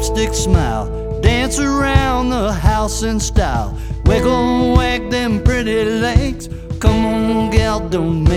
lipstick smile, dance around the house in style, wiggle and wag them pretty legs. Come on, gal, don't